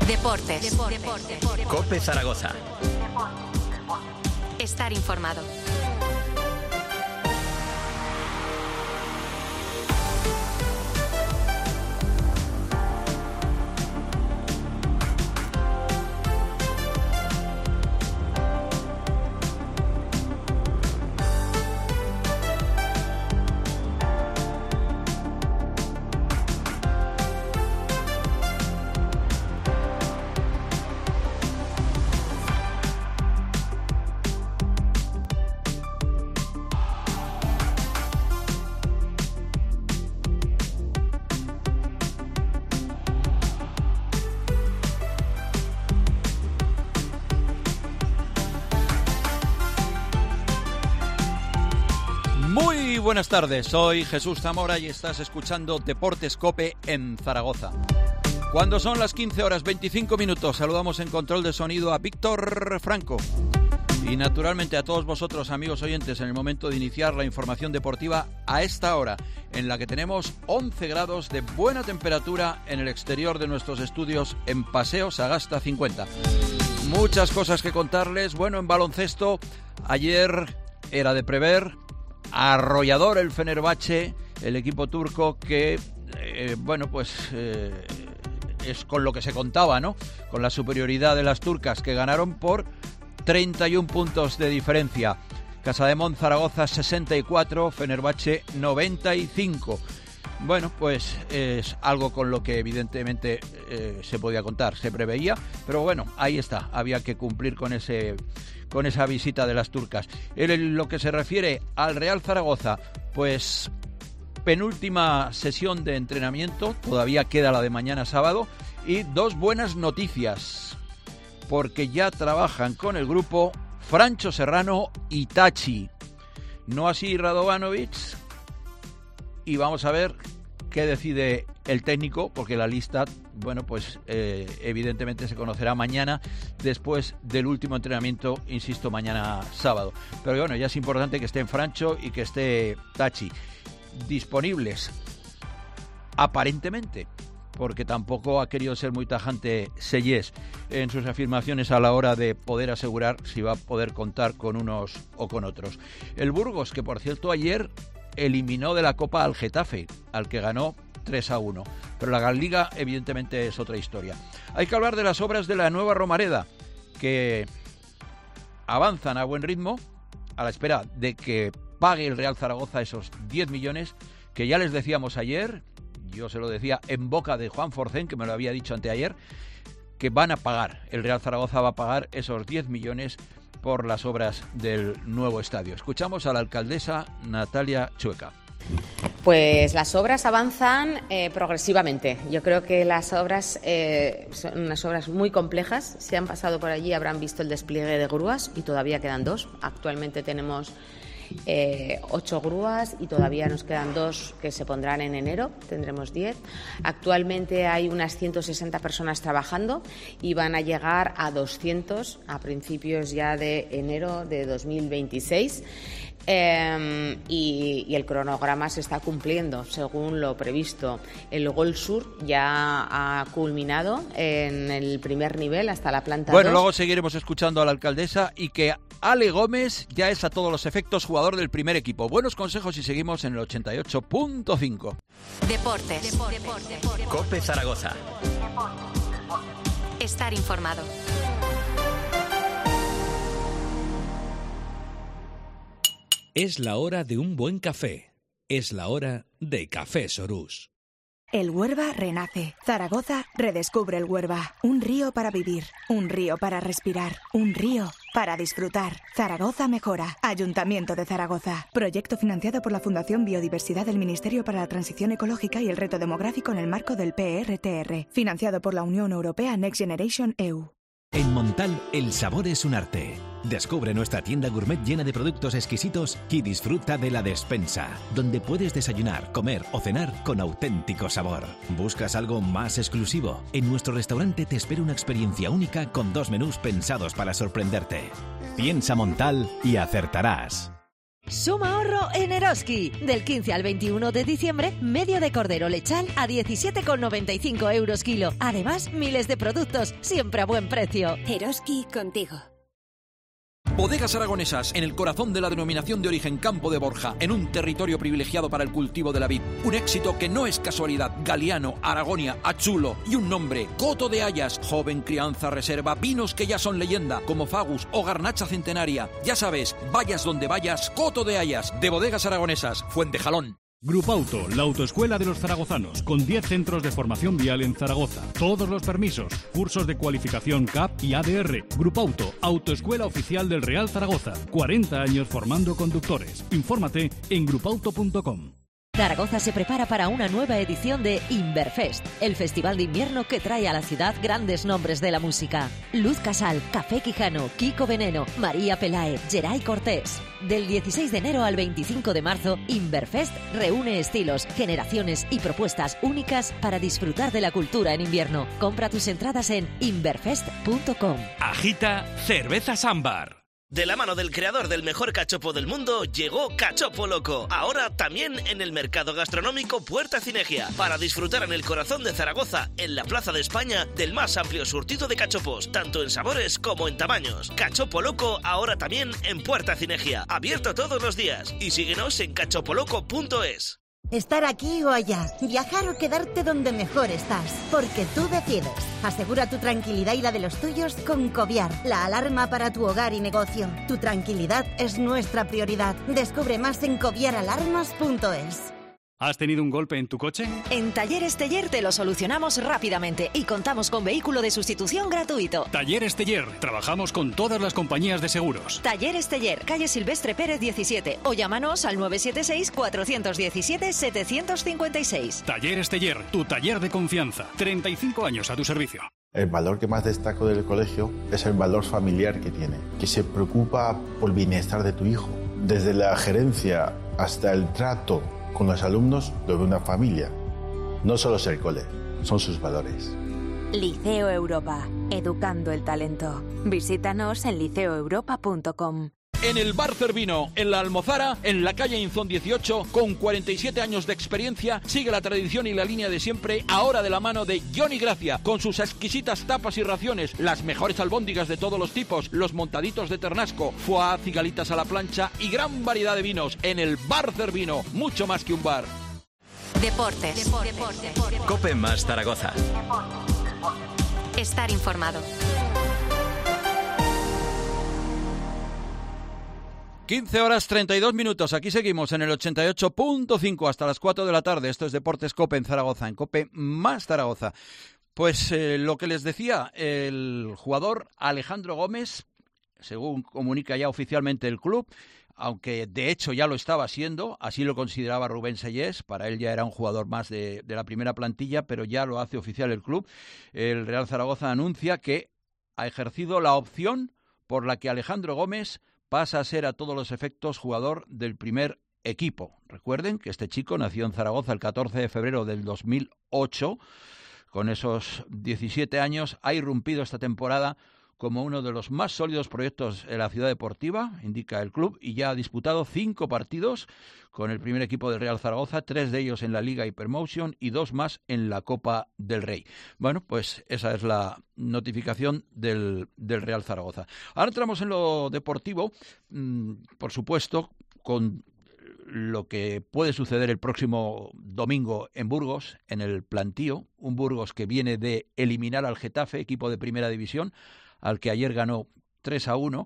Deportes. COPE Zaragoza. Estar informado. Muy buenas tardes, soy Jesús Zamora y estás escuchando Deportes COPE en Zaragoza. Cuando son las 15 horas 25 minutos, saludamos en control de sonido a Víctor Franco. Y naturalmente a todos vosotros, amigos oyentes, en el momento de iniciar la información deportiva a esta hora, en la que tenemos 11 grados de buena temperatura en el exterior de nuestros estudios en Paseo Sagasta 50. Muchas cosas que contarles. Bueno, en baloncesto, ayer era de prever. Arrollador el Fenerbahçe, el equipo turco que, es con lo que se contaba, ¿no? Con la superioridad de las turcas, que ganaron por 31 puntos de diferencia. Casademont Zaragoza 64, Fenerbahçe 95. Bueno, pues es algo con lo que evidentemente se podía contar, se preveía, pero bueno, ahí está, había que cumplir con esa visita de las turcas. En lo que se refiere al Real Zaragoza, pues penúltima sesión de entrenamiento, todavía queda la de mañana sábado, y dos buenas noticias, porque ya trabajan con el grupo Francho Serrano y Tachi, no así Radovanovic, y vamos a ver qué decide el técnico, porque la lista, evidentemente se conocerá mañana, después del último entrenamiento, insisto, mañana sábado. Pero bueno, ya es importante que estén Francho y que esté Tachi disponibles, aparentemente, porque tampoco ha querido ser muy tajante Sellés en sus afirmaciones a la hora de poder asegurar si va a poder contar con unos o con otros. El Burgos, que por cierto ayer eliminó de la Copa al Getafe, al que ganó 3-1. Pero la Liga evidentemente es otra historia. Hay que hablar de las obras de la nueva Romareda, que avanzan a buen ritmo, a la espera de que pague el Real Zaragoza esos 10 millones, que ya les decíamos ayer, yo se lo decía en boca de Juan Forcén, que me lo había dicho anteayer, que van a pagar, el Real Zaragoza va a pagar esos 10 millones por las obras del nuevo estadio. Escuchamos a la alcaldesa Natalia Chueca. Pues las obras avanzan progresivamente. Yo creo que las obras son unas obras muy complejas. Si han pasado por allí habrán visto el despliegue de grúas y todavía quedan 2. Actualmente tenemos 8 grúas y todavía nos quedan 2 que se pondrán en enero, tendremos 10. Actualmente hay unas 160 personas trabajando y van a llegar a 200 a principios ya de enero de 2026. Y el cronograma se está cumpliendo según lo previsto. El Gol Sur ya ha culminado en el primer nivel hasta la planta 2. Bueno, luego seguiremos escuchando a la alcaldesa, y que Ale Gómez ya es a todos los efectos jugador del primer equipo. Buenos consejos y seguimos en el 88.5. Deportes. COPE Zaragoza. Estar informado. Es la hora de un buen café. Es la hora de Café Sorús. El Huerva renace. Zaragoza redescubre el Huerva. Un río para vivir, un río para respirar, un río para disfrutar. Zaragoza mejora. Ayuntamiento de Zaragoza. Proyecto financiado por la Fundación Biodiversidad del Ministerio para la Transición Ecológica y el Reto Demográfico en el marco del PRTR. Financiado por la Unión Europea Next Generation EU. En Montal, el sabor es un arte. Descubre nuestra tienda gourmet llena de productos exquisitos y disfruta de la despensa, donde puedes desayunar, comer o cenar con auténtico sabor. ¿Buscas algo más exclusivo? En nuestro restaurante te espera una experiencia única con 2 menús pensados para sorprenderte. Piensa Montal y acertarás. Suma ahorro en Eroski. Del 15 al 21 de diciembre, medio de cordero lechal a 17,95 euros kilo. Además, miles de productos, siempre a buen precio. Eroski, contigo. Bodegas Aragonesas, en el corazón de la denominación de origen Campo de Borja, en un territorio privilegiado para el cultivo de la vid. Un éxito que no es casualidad. Galiano, Aragonia, Achulo y un nombre, Coto de Hayas, joven crianza reserva, vinos que ya son leyenda, como Fagus o Garnacha Centenaria. Ya sabes, vayas donde vayas, Coto de Hayas, de Bodegas Aragonesas, Fuentejalón. Grupauto, la autoescuela de los zaragozanos, con 10 centros de formación vial en Zaragoza. Todos los permisos, cursos de cualificación CAP y ADR. Grupauto, autoescuela oficial del Real Zaragoza. 40 años formando conductores. Infórmate en grupauto.com. Zaragoza se prepara para una nueva edición de Inverfest, el festival de invierno que trae a la ciudad grandes nombres de la música. Luz Casal, Café Quijano, Kiko Veneno, María Pelae, Geray Cortés. Del 16 de enero al 25 de marzo, Inverfest reúne estilos, generaciones y propuestas únicas para disfrutar de la cultura en invierno. Compra tus entradas en inverfest.com. Agita Cervezas Ámbar. De la mano del creador del mejor cachopo del mundo, llegó Cachopo Loco. Ahora también en el mercado gastronómico Puerta Cinegia. Para disfrutar en el corazón de Zaragoza, en la Plaza de España, del más amplio surtido de cachopos, tanto en sabores como en tamaños. Cachopo Loco ahora también en Puerta Cinegia. Abierto todos los días. Y síguenos en cachopoloco.es. Estar aquí o allá, viajar o quedarte donde mejor estás, porque tú decides. Asegura tu tranquilidad y la de los tuyos con Coviar, la alarma para tu hogar y negocio. Tu tranquilidad es nuestra prioridad. Descubre más en coviaralarmas.es. ¿Has tenido un golpe en tu coche? En Talleres Teller te lo solucionamos rápidamente y contamos con vehículo de sustitución gratuito. Talleres Teller. Trabajamos con todas las compañías de seguros. Talleres Teller, calle Silvestre Pérez 17 o llámanos al 976-417-756. Talleres Teller, tu taller de confianza. 35 años a tu servicio. El valor que más destaco del colegio es el valor familiar que tiene, que se preocupa por el bienestar de tu hijo. Desde la gerencia hasta el trato con los alumnos, lo de una familia. No solo es el cole, son sus valores. Liceo Europa, educando el talento. Visítanos en liceoeuropa.com. En el Bar Cervino, en la Almozara, en la calle Inzón 18, con 47 años de experiencia, sigue la tradición y la línea de siempre, ahora de la mano de Johnny Gracia, con sus exquisitas tapas y raciones, las mejores albóndigas de todos los tipos, los montaditos de ternasco, foie, cigalitas a la plancha y gran variedad de vinos. En el Bar Cervino, mucho más que un bar. Deportes. Cope más Zaragoza. Estar informado. 15 horas 32 minutos, aquí seguimos en el 88.5 hasta las 4 de la tarde. Esto es Deportes Cope en Zaragoza, en Cope más Zaragoza. Pues lo que les decía, el jugador Alejandro Gómez, según comunica ya oficialmente el club, aunque de hecho ya lo estaba siendo, así lo consideraba Rubén Sellés, para él ya era un jugador más de la primera plantilla, pero ya lo hace oficial el club. El Real Zaragoza anuncia que ha ejercido la opción por la que Alejandro Gómez pasa a ser a todos los efectos jugador del primer equipo. Recuerden que este chico nació en Zaragoza el 14 de febrero del 2008. Con esos 17 años ha irrumpido esta temporada como uno de los más sólidos proyectos en la ciudad deportiva, indica el club, y ya ha disputado 5 partidos con el primer equipo del Real Zaragoza, 3 de ellos en la Liga Hypermotion y 2 más en la Copa del Rey. Bueno, pues esa es la notificación del Real Zaragoza. Ahora entramos en lo deportivo, por supuesto, con lo que puede suceder el próximo domingo en Burgos, en el Plantío, un Burgos que viene de eliminar al Getafe, equipo de primera división, al que ayer ganó 3-1,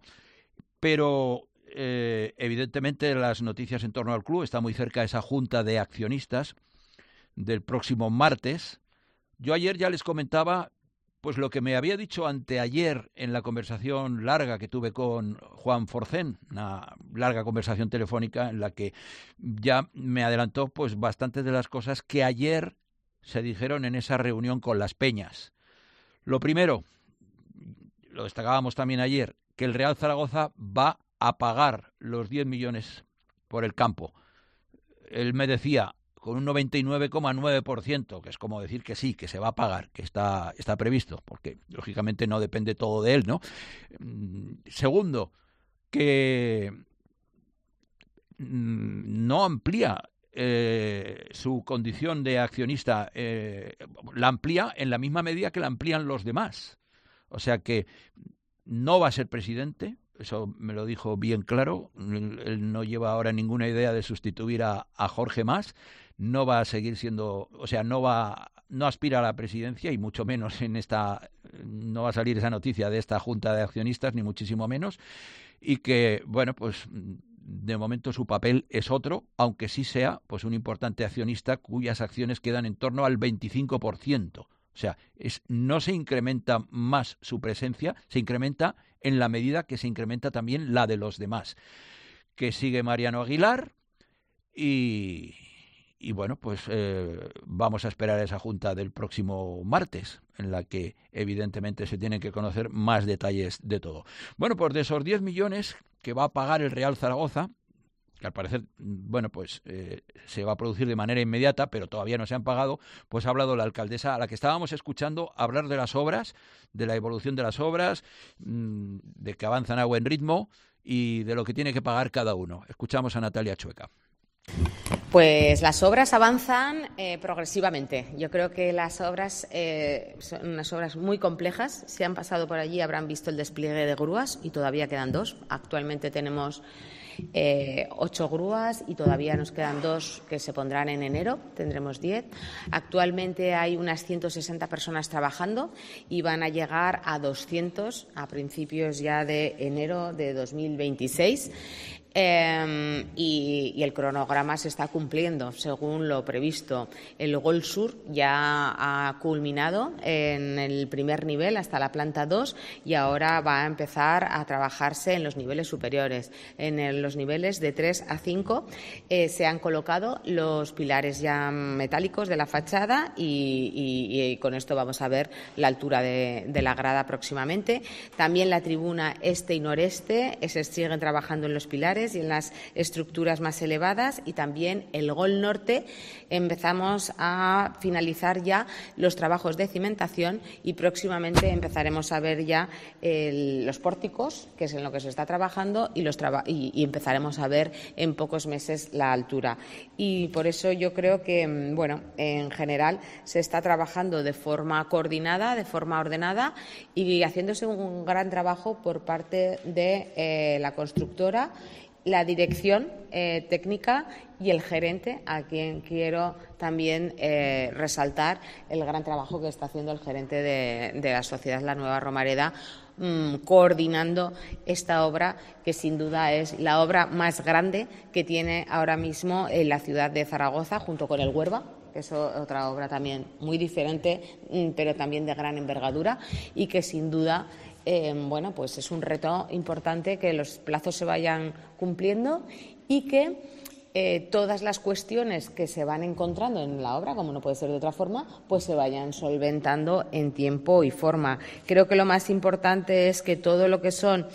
pero evidentemente las noticias en torno al club, está muy cerca esa junta de accionistas del próximo martes. Yo ayer ya les comentaba pues lo que me había dicho anteayer en la conversación larga que tuve con Juan Forcén, una larga conversación telefónica en la que ya me adelantó pues bastantes de las cosas que ayer se dijeron en esa reunión con las peñas. Lo primero, lo destacábamos también ayer, que el Real Zaragoza va a pagar los 10 millones por el campo. Él me decía, con un 99,9%, que es como decir que sí, que se va a pagar, que está previsto, porque lógicamente no depende todo de él, ¿no? Segundo, que no amplía su condición de accionista, la amplía en la misma medida que la amplían los demás. O sea que no va a ser presidente, eso me lo dijo bien claro. Él no lleva ahora ninguna idea de sustituir a Jorge Mas, no va a seguir siendo, o sea, no aspira a la presidencia, y mucho menos no va a salir esa noticia de esta junta de accionistas, ni muchísimo menos, y que, bueno, pues de momento su papel es otro, aunque sí sea pues un importante accionista cuyas acciones quedan en torno al 25%. O sea, no se incrementa más su presencia, se incrementa en la medida que se incrementa también la de los demás. Que sigue Mariano Aguilar y bueno, pues vamos a esperar a esa junta del próximo martes, en la que evidentemente se tienen que conocer más detalles de todo. Bueno, pues de esos 10 millones que va a pagar el Real Zaragoza, que al parecer, bueno, pues se va a producir de manera inmediata, pero todavía no se han pagado, pues ha hablado la alcaldesa, a la que estábamos escuchando hablar de las obras, de la evolución de las obras, de que avanzan a buen ritmo y de lo que tiene que pagar cada uno. Escuchamos a Natalia Chueca. Pues las obras avanzan progresivamente. Yo creo que las obras son unas obras muy complejas. Si han pasado por allí habrán visto el despliegue de grúas y todavía quedan 2. Actualmente tenemos 8 grúas y todavía nos quedan 2 que se pondrán en enero. Tendremos 10. Actualmente hay unas 160 personas trabajando y van a llegar a 200 a principios ya de enero de 2026. Y el cronograma se está cumpliendo según lo previsto. El Gol Sur ya ha culminado en el primer nivel hasta la planta 2 y ahora va a empezar a trabajarse en los niveles superiores. En los niveles de 3 a 5 se han colocado los pilares ya metálicos de la fachada y con esto vamos a ver la altura de la grada próximamente. También la tribuna este y noreste se siguen trabajando en los pilares y en las estructuras más elevadas, y también el Gol Norte empezamos a finalizar ya los trabajos de cimentación y próximamente empezaremos a ver ya los pórticos, que es en lo que se está trabajando, y empezaremos a ver en pocos meses la altura. Y por eso yo creo que, bueno, en general se está trabajando de forma coordinada, de forma ordenada y haciéndose un gran trabajo por parte de la constructora, la dirección técnica y el gerente, a quien quiero también resaltar el gran trabajo que está haciendo el gerente de la sociedad La Nueva Romareda, coordinando esta obra, que sin duda es la obra más grande que tiene ahora mismo en la ciudad de Zaragoza, junto con el Huerva, que es otra obra también muy diferente, pero también de gran envergadura, y que sin duda bueno, pues es un reto importante que los plazos se vayan cumpliendo y que todas las cuestiones que se van encontrando en la obra, como no puede ser de otra forma, pues se vayan solventando en tiempo y forma. Creo que lo más importante es que todo lo que son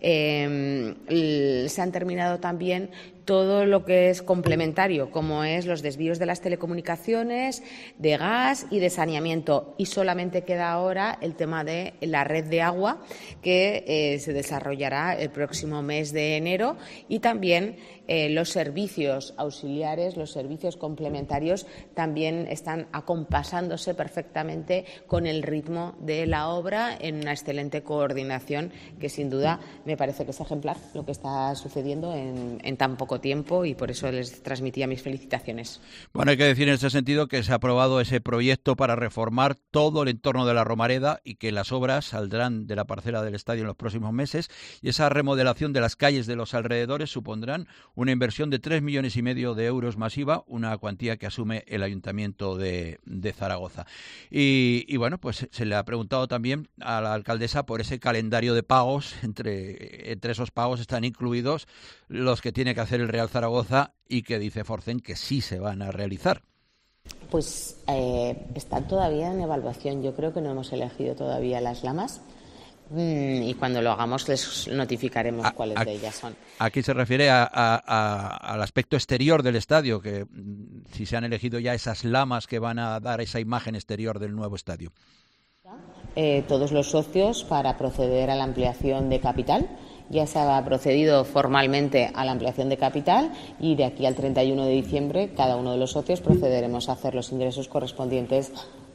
se han terminado también todo lo que es complementario, como es los desvíos de las telecomunicaciones, de gas y de saneamiento. Y solamente queda ahora el tema de la red de agua, que se desarrollará el próximo mes de enero, y también los servicios auxiliares, los servicios complementarios, también están acompasándose perfectamente con el ritmo de la obra en una excelente coordinación, que sin duda me parece que es ejemplar lo que está sucediendo en tan poco tiempo, y por eso les transmitía mis felicitaciones. Bueno, hay que decir en ese sentido que se ha aprobado ese proyecto para reformar todo el entorno de la Romareda y que las obras saldrán de la parcela del estadio en los próximos meses, y esa remodelación de las calles de los alrededores supondrán una inversión de 3,5 millones de euros masiva, una cuantía que asume el Ayuntamiento de Zaragoza. Y bueno, pues se le ha preguntado también a la alcaldesa por ese calendario de pagos. Entre esos pagos están incluidos los que tiene que hacer el Real Zaragoza y que dice Forcén que sí se van a realizar. Pues están todavía en evaluación. Yo creo que no hemos elegido todavía las lamas. Y cuando lo hagamos les notificaremos cuáles de ellas son. Aquí se refiere al aspecto exterior del estadio, que si se han elegido ya esas lamas que van a dar esa imagen exterior del nuevo estadio. Todos los socios para proceder a la ampliación de capital ya se ha procedido formalmente a la ampliación de capital y de aquí al 31 de diciembre cada uno de los socios procederemos a hacer los ingresos correspondientes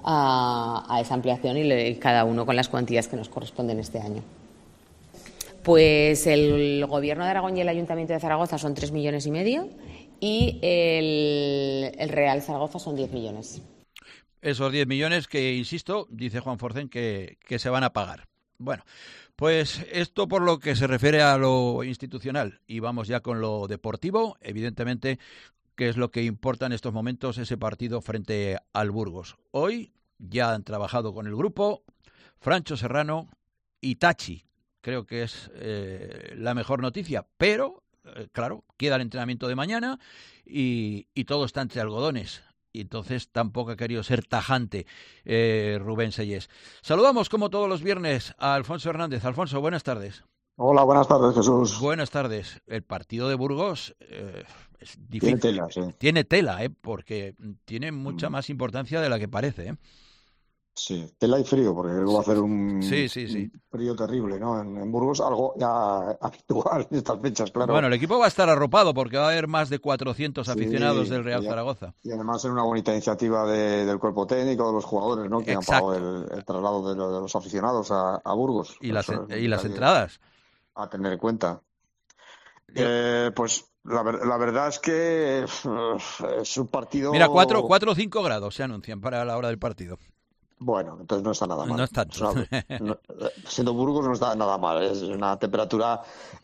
a esa ampliación y cada uno con las cuantías que nos corresponden este año. Pues el Gobierno de Aragón y el Ayuntamiento de Zaragoza son 3,5 millones y el Real Zaragoza son 10 millones. Esos 10 millones que, insisto, dice Juan Forcén que se van a pagar. Bueno, pues esto por lo que se refiere a lo institucional. Y vamos ya con lo deportivo. Evidentemente, que es lo que importa en estos momentos, ese partido frente al Burgos. Hoy ya han trabajado con el grupo Francho Serrano y Tachi. Creo que es la mejor noticia, pero, claro, queda el entrenamiento de mañana y todo está entre algodones. Y entonces tampoco ha querido ser tajante Rubén Sellés. Saludamos, como todos los viernes, a Alfonso Hernández. Alfonso, buenas tardes. Hola, buenas tardes, Jesús. Buenas tardes. El partido de Burgos es difícil. Tiene tela, sí. Tiene tela, porque tiene mucha más importancia de la que parece, Sí, tela y frío, porque va a hacer un frío terrible, ¿no? En Burgos, algo ya habitual en estas fechas, claro. Bueno, el equipo va a estar arropado porque va a haber más de 400 aficionados del Real Zaragoza. Y además es una bonita iniciativa del cuerpo técnico, de los jugadores, ¿no? Que han pagado el traslado de los aficionados a Burgos. Y las entradas. A tener en cuenta. Pues la verdad es que es un partido... Mira, 4 o 5 grados se anuncian para la hora del partido. Bueno, entonces no está nada mal. No está tanto. Siendo Burgos no está nada mal. Es una temperatura,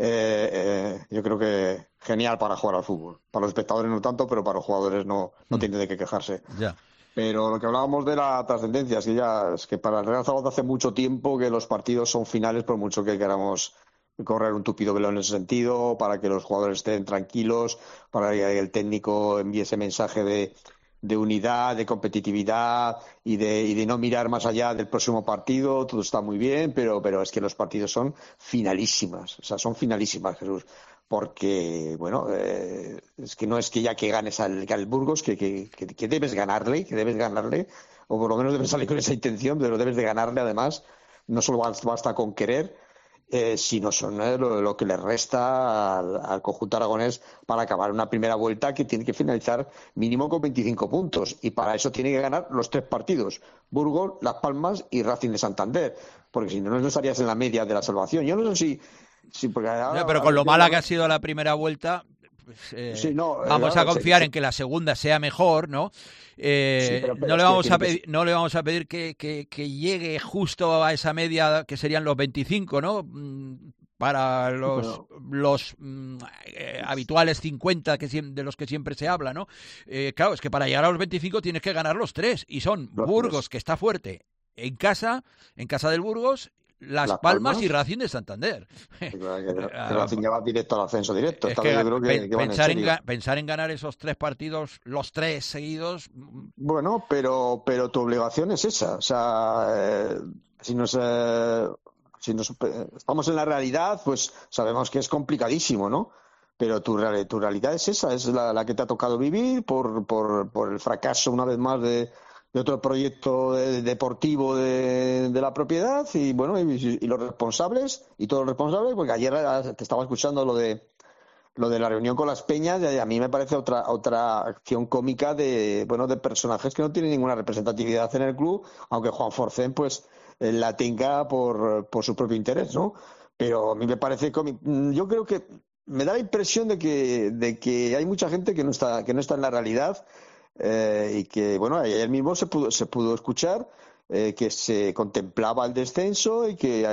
yo creo que genial para jugar al fútbol. Para los espectadores no tanto, pero para los jugadores no tienen de qué quejarse. Ya. Pero lo que hablábamos de la trascendencia es que para el Real Zaragoza hace mucho tiempo que los partidos son finales, por mucho que queramos correr un tupido velo en ese sentido, para que los jugadores estén tranquilos, para que el técnico envíe ese mensaje de unidad, de competitividad y de no mirar más allá del próximo partido. Todo está muy bien, pero es que los partidos son finalísimas. O sea, son finalísimas, Jesús. Porque, bueno, es que no es que ya que ganes al Burgos, que debes ganarle, o por lo menos debes salir con esa intención, pero debes de ganarle además. No solo basta con querer, sino son lo que le resta al conjunto aragonés para acabar una primera vuelta que tiene que finalizar mínimo con 25 puntos, y para eso tiene que ganar los 3 partidos: Burgos, Las Palmas y Racing de Santander, porque si no estarías en la media de la salvación. Yo no sé si porque ahora, pero con lo mala que ha sido la primera vuelta, pues, vamos a confiar en que la segunda sea mejor, ¿no? No le vamos a pedir que llegue justo a esa media que serían los 25, ¿no? Para los habituales 50 de los que siempre se habla, ¿no? Claro, es que para llegar a los 25 tienes que ganar los 3, y son Burgos, que está fuerte en casa del Burgos, Las Palmas y Racing de Santander. Racing ya va directo al ascenso directo. Es que pensar en ganar esos 3 partidos, los 3 seguidos. Bueno, pero tu obligación es esa. O sea, si estamos en la realidad, pues sabemos que es complicadísimo, ¿no? Pero tu realidad es esa, es la que te ha tocado vivir por el fracaso una vez más de otro proyecto deportivo de la propiedad, y bueno, y los responsables, y todos los responsables, porque ayer te estaba escuchando lo de la reunión con las peñas, y a mí me parece otra acción cómica de personajes que no tienen ninguna representatividad en el club, aunque Juan Forcén pues la tenga por su propio interés, ¿no? Pero a mí me parece cómico. Yo creo que me da la impresión de que hay mucha gente que no está en la realidad. Y que, bueno, ayer mismo se pudo escuchar que se contemplaba el descenso y que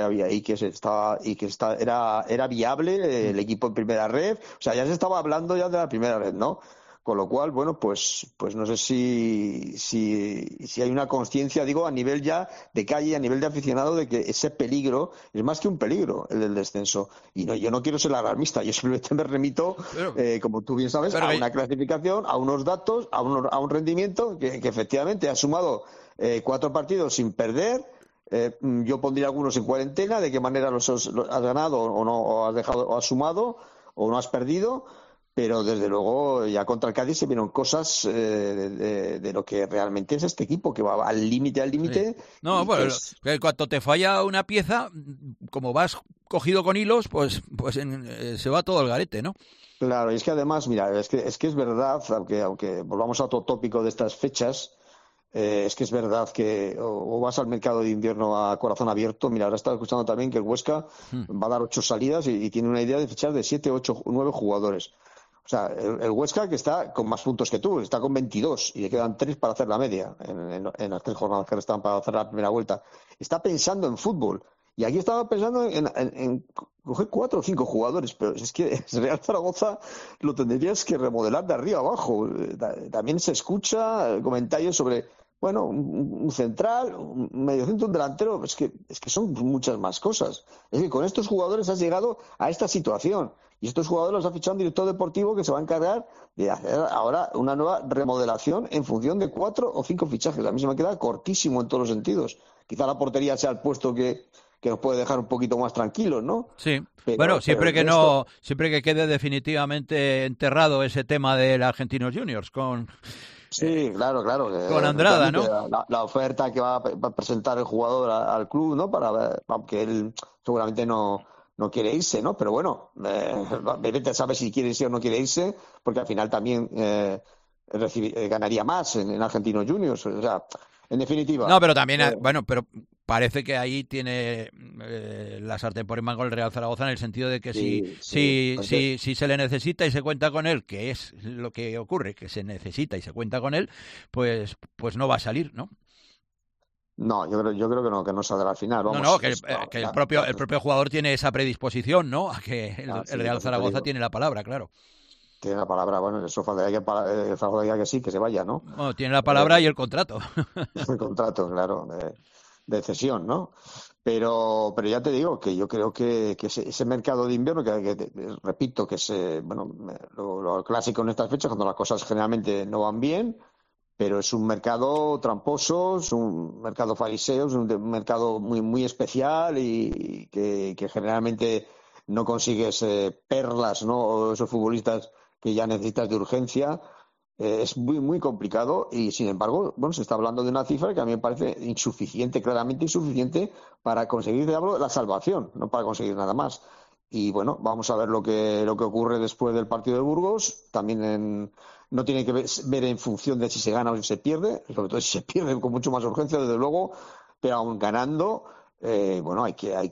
era viable el equipo en primera red. O sea, ya se estaba hablando ya de la primera red, ¿no? Con lo cual, bueno, pues no sé si hay una conciencia, digo, a nivel ya de calle, a nivel de aficionado, de que ese peligro es más que un peligro, el del descenso. Y no, yo no quiero ser alarmista, yo simplemente me remito, como tú bien sabes, a una clasificación, a unos datos, a un rendimiento que efectivamente ha sumado 4 partidos sin perder. Yo pondría algunos en cuarentena, de qué manera los has ganado o no, o has dejado, o has sumado o no has perdido. Pero desde luego ya contra el Cádiz se vieron cosas de lo que realmente es este equipo, que va al límite. Sí. No, bueno, cuando te falla una pieza, como vas cogido con hilos, pues se va todo al garete, ¿no? Claro, y es que además, mira, es que es verdad, aunque volvamos a otro tópico de estas fechas, es que es verdad que o vas al mercado de invierno a corazón abierto. Mira, ahora estaba escuchando también que el Huesca va a dar 8 salidas y tiene una idea de fichar de 7, 8, 9 jugadores. O sea, el Huesca, que está con más puntos que tú, está con 22 y le quedan 3 para hacer la media en las 3 jornadas que restan para hacer la primera vuelta. Está pensando en fútbol. Y aquí estaba pensando en coger 4 o 5 jugadores, pero es que Real Zaragoza lo tendrías que remodelar de arriba abajo. También se escucha comentarios sobre, bueno, un central, un mediocentro, un delantero. Es que son muchas más cosas. Es que con estos jugadores has llegado a esta situación. Y estos jugadores los ha fichado un director deportivo que se va a encargar de hacer ahora una nueva remodelación en función de 4 o 5 fichajes. A mí se me queda cortísimo en todos los sentidos. Quizá la portería sea el puesto que nos puede dejar un poquito más tranquilos, ¿no? Sí. Bueno, siempre que quede definitivamente enterrado ese tema del Argentinos Juniors con... Sí, claro. Con Andrada, ¿no? La oferta que va a presentar el jugador al club, ¿no? Para ver, aunque él seguramente no quiere irse, ¿no? Pero bueno, vete sabe si quiere irse o no quiere irse, porque al final también ganaría más en Argentinos Juniors. O sea, en definitiva. No, pero también, pero parece que ahí tiene la sartén por el mango el Real Zaragoza, en el sentido de que si se le necesita y se cuenta con él, que es lo que ocurre, que se necesita y se cuenta con él, pues no va a salir, ¿no? No, yo creo que no saldrá al final. Vamos, que el propio jugador tiene esa predisposición, ¿no? A que el Real Zaragoza tiene la palabra, claro. Tiene la palabra, bueno, eso faltaría que Zaragoza diga que sí, que se vaya, ¿no? Bueno, tiene la palabra y el contrato. El contrato, claro, de cesión, ¿no? Pero ya te digo que yo creo que ese mercado de invierno, que repito, que es lo clásico en estas fechas, cuando las cosas generalmente no van bien, pero es un mercado tramposo, es un mercado fariseo, es un mercado muy, muy especial y que generalmente no consigues perlas, ¿no? O esos futbolistas que ya necesitas de urgencia. Es muy, muy complicado y, sin embargo, bueno, se está hablando de una cifra que a mí me parece insuficiente, claramente insuficiente, para conseguir, la salvación, no para conseguir nada más. Y bueno, vamos a ver lo que ocurre después del partido de Burgos. También no tiene que ver en función de si se gana o si se pierde, sobre todo si se pierde con mucho más urgencia, desde luego, pero aún ganando, bueno,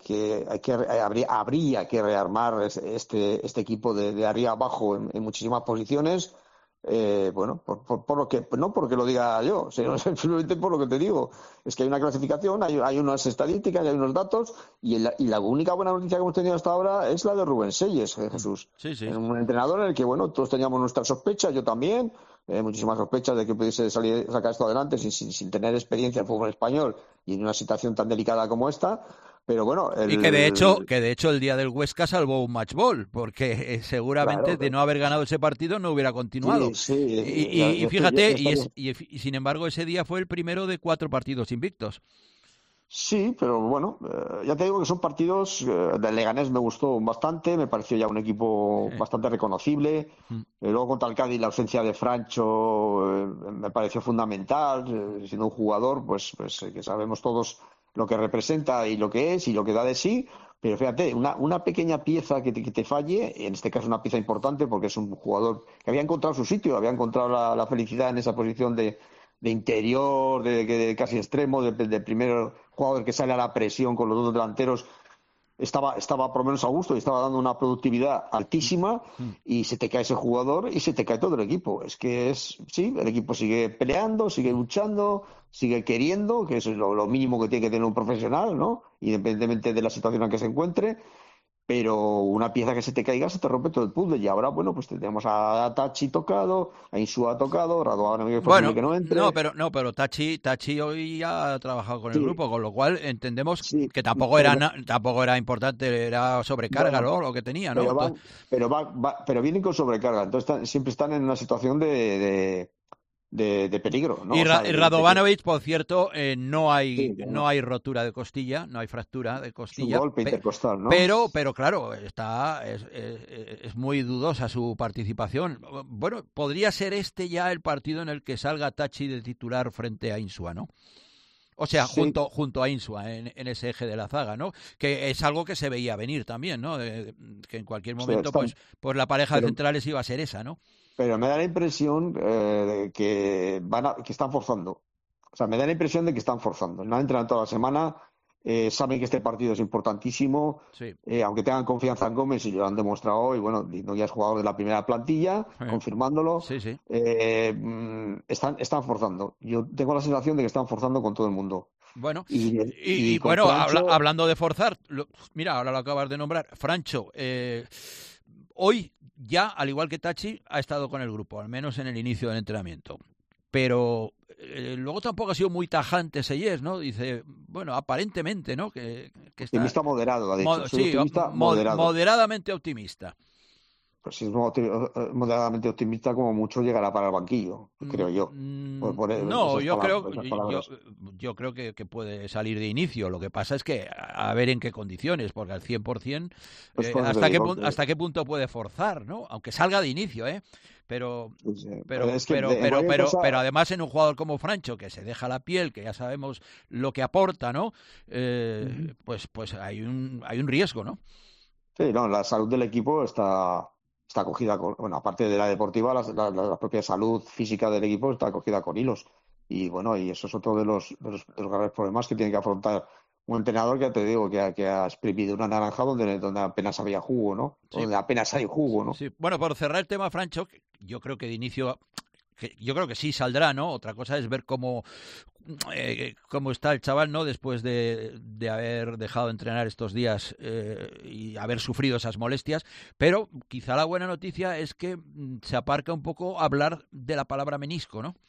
habría que rearmar este equipo de arriba abajo en muchísimas posiciones. Bueno, por lo que, no porque lo diga yo, sino simplemente por lo que te digo, es que hay una clasificación, hay unas estadísticas, hay unos datos, y la única buena noticia que hemos tenido hasta ahora es la de Rubén Selles, Jesús. Sí. Un entrenador en el que, bueno, todos teníamos nuestras sospechas, yo también, muchísimas sospechas de que pudiese sacar esto adelante sin tener experiencia en fútbol español y en una situación tan delicada como esta. Pero bueno, que de hecho el día del Huesca salvó un match ball, porque seguramente de no haber ganado ese partido no hubiera continuado. Y fíjate, y sin embargo ese día fue el primero de 4 partidos invictos. Sí, pero bueno, ya te digo que son partidos. Del Leganés me gustó bastante, me pareció ya un equipo bastante reconocible. Luego contra el Cádiz la ausencia de Francho me pareció fundamental, siendo un jugador pues que sabemos todos lo que representa y lo que es y lo que da de sí, pero fíjate, una pequeña pieza que te falle, en este caso una pieza importante porque es un jugador que había encontrado su sitio, había encontrado la felicidad en esa posición de interior, de casi extremo, de primer jugador que sale a la presión con los dos delanteros. Estaba por lo menos a gusto y estaba dando una productividad altísima, y se te cae ese jugador y se te cae todo el equipo. Es que sí, el equipo sigue peleando, sigue luchando, sigue queriendo, que eso es lo mínimo que tiene que tener un profesional, ¿no? Independientemente de la situación en la que se encuentre. Pero una pieza que se te caiga se te rompe todo el puzzle. Y ahora, bueno, pues tenemos a Tachi tocado, a Insúa tocado, Radovan es posible que no entre. Pero Tachi hoy ha trabajado con el grupo, con lo cual entendemos que tampoco era importante, era sobrecarga, ¿no? Lo que tenía, ¿no? Pero vienen con sobrecarga, entonces siempre están en una situación de peligro, ¿no? Y Radovanovic, por cierto, no hay rotura de costilla, no hay fractura de costilla. Un golpe intercostal, ¿no? Pero claro, es muy dudosa su participación. Bueno, podría ser ya el partido en el que salga Tachi de titular frente a Insúa, ¿no? O sea, junto a Insua en ese eje de la zaga, ¿no? Que es algo que se veía venir también, ¿no? Que en cualquier momento, pues la pareja de centrales iba a ser esa, ¿no? Pero me da la impresión que están forzando. O sea, me da la impresión de que están forzando. No han entrenado toda la semana, saben que este partido es importantísimo, aunque tengan confianza en Gómez y lo han demostrado hoy, bueno, no ya es jugador de la primera plantilla, confirmándolo. Están forzando. Yo tengo la sensación de que están forzando con todo el mundo. Bueno, y bueno, Francho... hablando de forzar, mira, ahora lo acabas de nombrar, Francho, hoy ya, al igual que Tachi, ha estado con el grupo, al menos en el inicio del entrenamiento. Pero luego tampoco ha sido muy tajante Sellés, ¿no? Dice, bueno, aparentemente, ¿no? Que optimista moderado, ha dicho. Optimista moderado. Moderadamente optimista. Pues si es moderadamente optimista, como mucho llegará para el banquillo, creo yo. Yo creo que puede salir de inicio. Lo que pasa es que a ver en qué condiciones, porque al 100%, hasta qué punto puede forzar, ¿no? Aunque salga de inicio, Pero además en un jugador como Francho, que se deja la piel, que ya sabemos lo que aporta, ¿no? Pues hay un riesgo, ¿no? Sí, no, la salud del equipo está cogida bueno, aparte de la deportiva, la propia salud física del equipo está cogida con hilos. Y bueno, y eso es otro de los graves problemas que tiene que afrontar un entrenador, que te digo, que ha exprimido una naranja donde apenas había jugo, ¿no? Sí. Donde apenas hay jugo, ¿no? Sí. Bueno, por cerrar el tema, Francho, yo creo que de inicio, yo creo que sí saldrá, ¿no? Otra cosa es ver cómo está el chaval, ¿no? Después de haber dejado de entrenar estos días y haber sufrido esas molestias. Pero quizá la buena noticia es que se aparca un poco hablar de la palabra menisco, ¿no?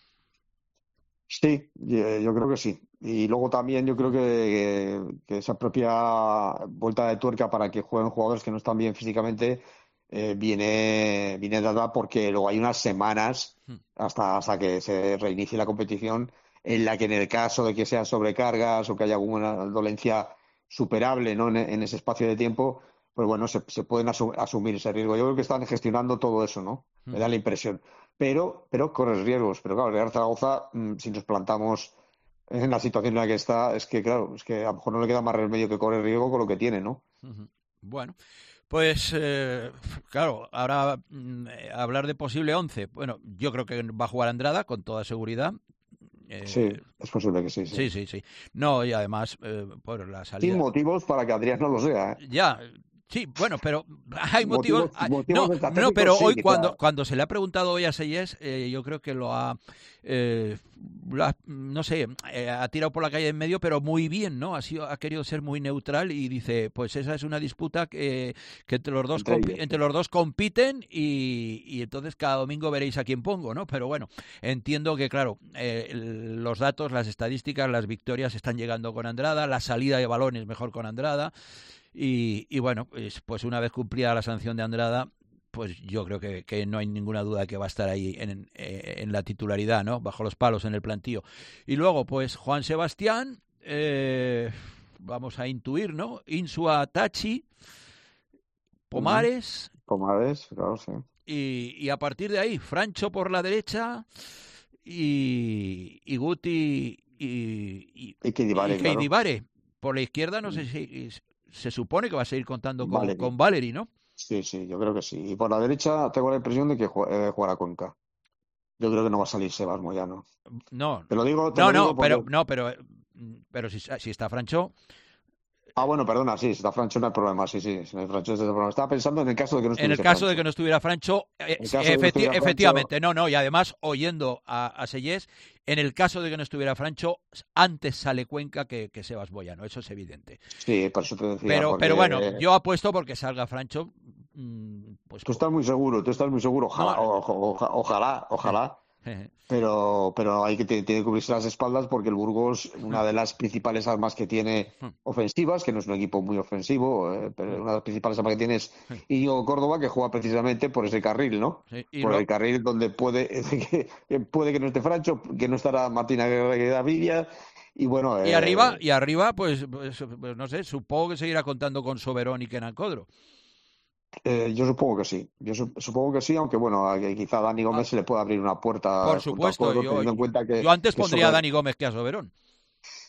Sí, yo creo que sí. Y luego también yo creo que esa propia vuelta de tuerca para que jueguen jugadores que no están bien físicamente viene dada porque luego hay unas semanas hasta que se reinicie la competición, en la que en el caso de que sean sobrecargas o que haya alguna dolencia superable, ¿no? en ese espacio de tiempo, pues bueno, se pueden asumir ese riesgo. Yo creo que están gestionando todo eso, ¿no? Me da la impresión. Pero corres riesgos. Pero claro, Real Zaragoza, si nos plantamos en la situación en la que está, es que claro, es que a lo mejor no le queda más remedio que correr riesgo con lo que tiene, ¿no? Bueno, pues claro, ahora hablar de posible 11. Bueno, yo creo que va a jugar Andrada con toda seguridad. Sí, es posible que sí. Sí. No, y además, por la salida... Sin motivos para que Adrián no lo sea, Ya, sí, bueno, pero hay motivos... No, pero hoy cuando se le ha preguntado hoy a Sellés, yo creo que lo ha no sé, ha tirado por la calle en medio, pero muy bien, ¿no? Ha querido ser muy neutral y dice, pues esa es una disputa que entre los dos compiten y entonces cada domingo veréis a quién pongo, ¿no? Pero bueno, entiendo que, claro, los datos, las estadísticas, las victorias están llegando con Andrada, la salida de balones mejor con Andrada y bueno, pues una vez cumplida la sanción de Andrada, pues yo creo que no hay ninguna duda de que va a estar ahí en la titularidad, ¿no? Bajo los palos en el plantío. Y luego, pues, Juan Sebastián, vamos a intuir, ¿no? Insua, Tachi, Pomares. Pomares, claro, sí. Y a partir de ahí, Francho por la derecha y Guti y Keidibare. Por la izquierda, no sé si se supone que va a seguir contando con Valery, ¿no? Sí, yo creo que sí. Y por la derecha tengo la impresión de que jugará Cuenca. Yo creo que no va a salir Sebas Moyano. No. Te lo digo. Pero si está Francho. Ah, bueno, perdona, sí, si está Francho no hay problema, sí, si no hay Francho no hay problema. Estaba pensando en el caso de que no estuviera Francho. En el caso de que no estuviera Francho, efectivamente, no, y además, oyendo a Sellés, en el caso de que no estuviera Francho, antes sale Cuenca que Sebas Moyano, eso es evidente. Sí, por eso te decía. Pero bueno, yo apuesto porque salga Francho. Pues, tú estás muy seguro, ojalá. Pero hay que tiene que cubrirse las espaldas porque el Burgos, una de las principales armas que tiene ofensivas, que no es un equipo muy ofensivo, pero una de las principales armas que tiene es Íñigo Córdoba, que juega precisamente por ese carril, ¿no? El carril donde puede que no esté Francho, que no estará Martín Aguirre. Y bueno, y arriba, pues no sé, supongo que seguirá contando con Soberón y Kenan Codro. Yo supongo que sí. Supongo que sí, aunque bueno, quizá a Dani Gómez se le pueda abrir una puerta. Por supuesto, yo antes pondría a Dani Gómez que a Soberón.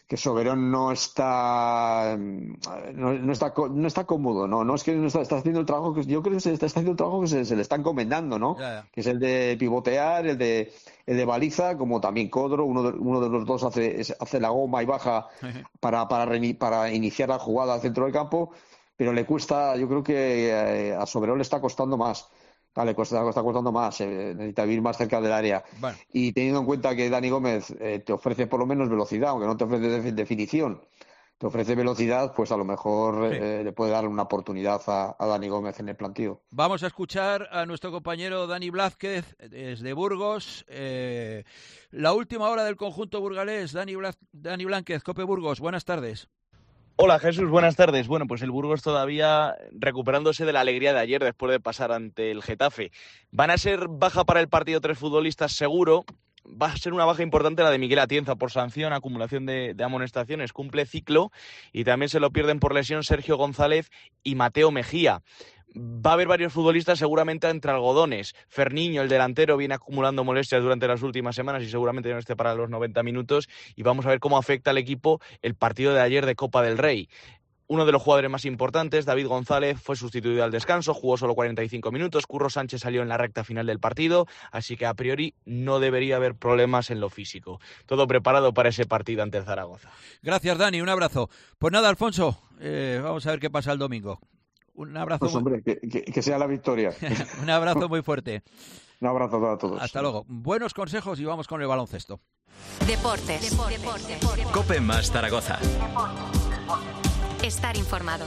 Soberón no está cómodo, no es que no está haciendo el trabajo que yo creo que está haciendo el trabajo que se le está encomendando, ¿no? Que es el de pivotear, el de baliza, como también Codro, uno de los dos hace la goma y baja para iniciar la jugada al centro del campo, pero le cuesta, yo creo que a Soberón le está costando más. Le está costando más, necesita vivir más cerca del área. Bueno. Y teniendo en cuenta que Dani Gómez te ofrece por lo menos velocidad, aunque no te ofrece definición, te ofrece velocidad, pues a lo mejor le puede dar una oportunidad a Dani Gómez en el plantío. Vamos a escuchar a nuestro compañero Dani Blázquez desde Burgos. La última hora del conjunto burgalés, Dani Blázquez, Cope Burgos, buenas tardes. Hola Jesús, buenas tardes. Bueno, pues el Burgos todavía recuperándose de la alegría de ayer después de pasar ante el Getafe. Van a ser baja para el partido 3 futbolistas seguro. Va a ser una baja importante la de Miguel Atienza por sanción, acumulación de amonestaciones, cumple ciclo, y también se lo pierden por lesión Sergio González y Mateo Mejía. Va a haber varios futbolistas seguramente entre algodones. Ferniño, el delantero, viene acumulando molestias durante las últimas semanas y seguramente no esté para los 90 minutos. Y vamos a ver cómo afecta al equipo el partido de ayer de Copa del Rey. Uno de los jugadores más importantes, David González, fue sustituido al descanso, jugó solo 45 minutos. Curro Sánchez salió en la recta final del partido, así que a priori no debería haber problemas en lo físico. Todo preparado para ese partido ante Zaragoza. Gracias, Dani, un abrazo. Pues nada, Alfonso, vamos a ver qué pasa el domingo. Un abrazo. Pues hombre, que sea la victoria. Un abrazo muy fuerte. Un abrazo para todos. Hasta luego. Buenos consejos y vamos con el baloncesto. Deportes. Cope más Zaragoza. Estar informado.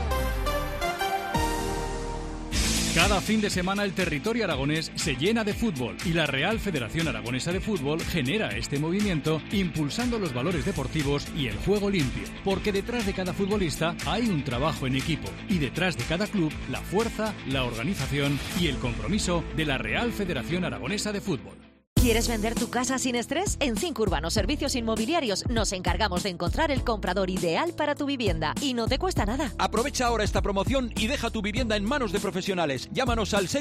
Cada fin de semana el territorio aragonés se llena de fútbol y la Real Federación Aragonesa de Fútbol genera este movimiento impulsando los valores deportivos y el juego limpio. Porque detrás de cada futbolista hay un trabajo en equipo y detrás de cada club la fuerza, la organización y el compromiso de la Real Federación Aragonesa de Fútbol. ¿Quieres vender tu casa sin estrés? En 5 Urbanos Servicios Inmobiliarios nos encargamos de encontrar el comprador ideal para tu vivienda y no te cuesta nada. Aprovecha ahora esta promoción y deja tu vivienda en manos de profesionales. Llámanos al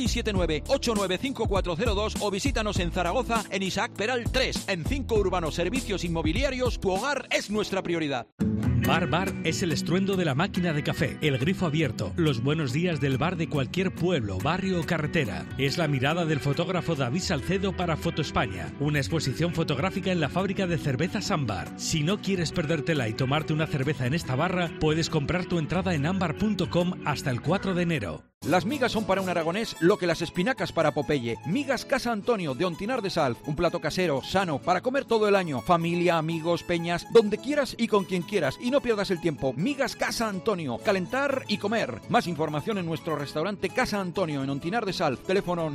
679-895402 o visítanos en Zaragoza en Isaac Peral 3. En 5 Urbanos Servicios Inmobiliarios, tu hogar es nuestra prioridad. Bar es el estruendo de la máquina de café, el grifo abierto, los buenos días del bar de cualquier pueblo, barrio o carretera. Es la mirada del fotógrafo David Salcedo para Foto España, una exposición fotográfica en la fábrica de cervezas Ámbar. Si no quieres perdértela y tomarte una cerveza en esta barra, puedes comprar tu entrada en ambar.com hasta el 4 de enero. Las migas son para un aragonés lo que las espinacas para Popeye. Migas Casa Antonio de Ontinar de Sal, un plato casero, sano, para comer todo el año. Familia, amigos, peñas, donde quieras y con quien quieras. Y no pierdas el tiempo. Migas Casa Antonio, calentar y comer. Más información en nuestro restaurante Casa Antonio en Ontinar de Sal. Teléfono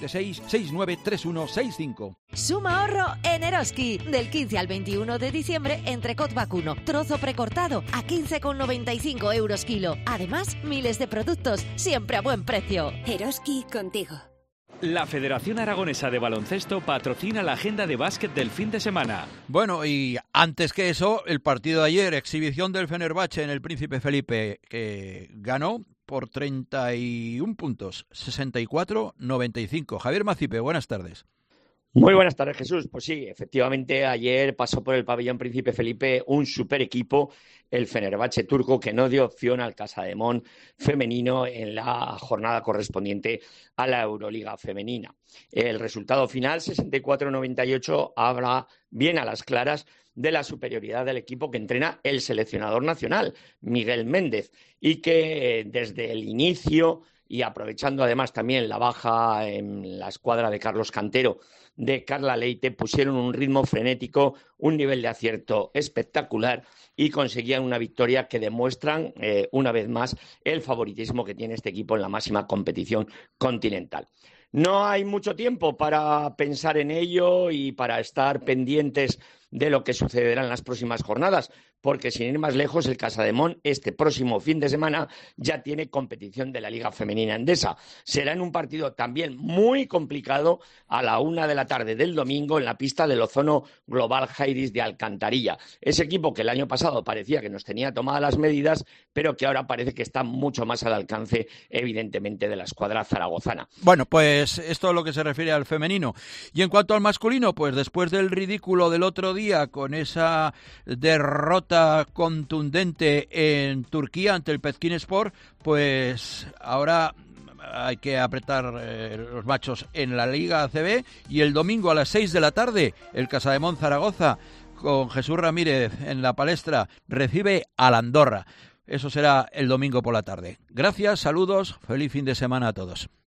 976-693165. Suma ahorro en Eroski. Del 15 al 21 de diciembre, entrecot vacuno, trozo precortado a 15,95 euros kilo. Además, miles de productos, siempre a buen precio. Eroski contigo. La Federación Aragonesa de Baloncesto patrocina la agenda de básquet del fin de semana. Bueno, y antes que eso, el partido de ayer, exhibición del Fenerbahce en el Príncipe Felipe, que ganó por 31 puntos, 64-95. Javier Macipe, buenas tardes. Muy buenas tardes, Jesús. Pues sí, efectivamente, ayer pasó por el pabellón Príncipe Felipe un super equipo, el Fenerbahce turco, que no dio opción al Casademón femenino en la jornada correspondiente a la Euroliga femenina. El resultado final, 64-98, habla bien a las claras de la superioridad del equipo que entrena el seleccionador nacional, Miguel Méndez, y que desde el inicio, y aprovechando además también la baja en la escuadra de Carlos Cantero, de Carla Leite, pusieron un ritmo frenético, un nivel de acierto espectacular y conseguían una victoria que demuestran una vez más el favoritismo que tiene este equipo en la máxima competición continental. No hay mucho tiempo para pensar en ello y para estar pendientes de lo que sucederá en las próximas jornadas, porque sin ir más lejos, el Casademón este próximo fin de semana ya tiene competición de la Liga Femenina Endesa. Será en un partido también muy complicado a la 1 de la tarde del domingo en la pista del Ozono Global Jairis de Alcantarilla. Ese equipo que el año pasado parecía que nos tenía tomadas las medidas, pero que ahora parece que está mucho más al alcance, evidentemente, de la escuadra zaragozana. Bueno, pues esto es lo que se refiere al femenino. Y en cuanto al masculino, pues después del ridículo del otro día, día con esa derrota contundente en Turquía ante el Pezkinspor, pues ahora hay que apretar los machos en la Liga ACB, y el domingo a las 6 de la tarde el Casademont Zaragoza, con Jesús Ramírez en la palestra, recibe al Andorra. Eso será el domingo por la tarde. Gracias, saludos, feliz fin de semana a todos.